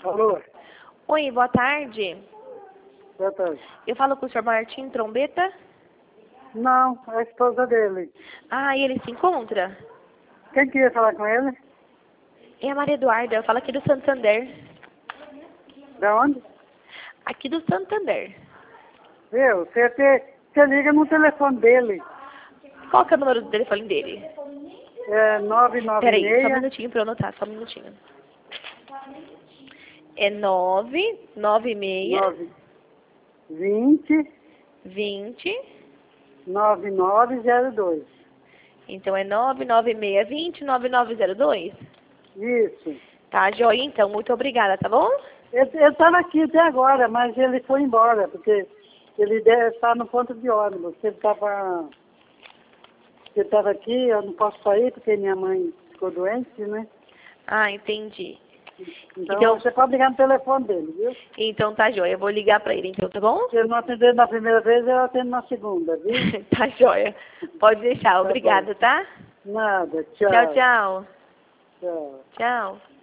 Alô? Oi, boa tarde. Boa tarde. Eu falo com o senhor Martim Trombeta. Não, é a esposa dele. Ah, e ele se encontra? Quem queria falar com ele? É a Maria Eduarda, eu falo aqui do Santander. Da onde? Aqui do Santander. Viu? Você liga no telefone dele. Qual que é o número do telefone dele? É Peraí, só um 996 minutinho pra eu anotar, só um minutinho. É 996 20 20. 9902. Então é 99620 9902. Isso. Tá, joia, então. Muito obrigada, tá bom? Ele estava aqui até agora, mas ele foi embora, porque ele deve estar no ponto de ônibus. Ele estava aqui, eu não posso sair porque minha mãe ficou doente, né? Ah, entendi. Então você pode ligar no telefone dele, viu? Então tá joia. Eu vou ligar pra ele, então, tá bom? Se ele não atender na primeira vez, eu atendo na segunda, viu? Tá joia. Pode deixar. Obrigada, tá? Nada, tchau. Tchau, tchau. Tchau. Tchau.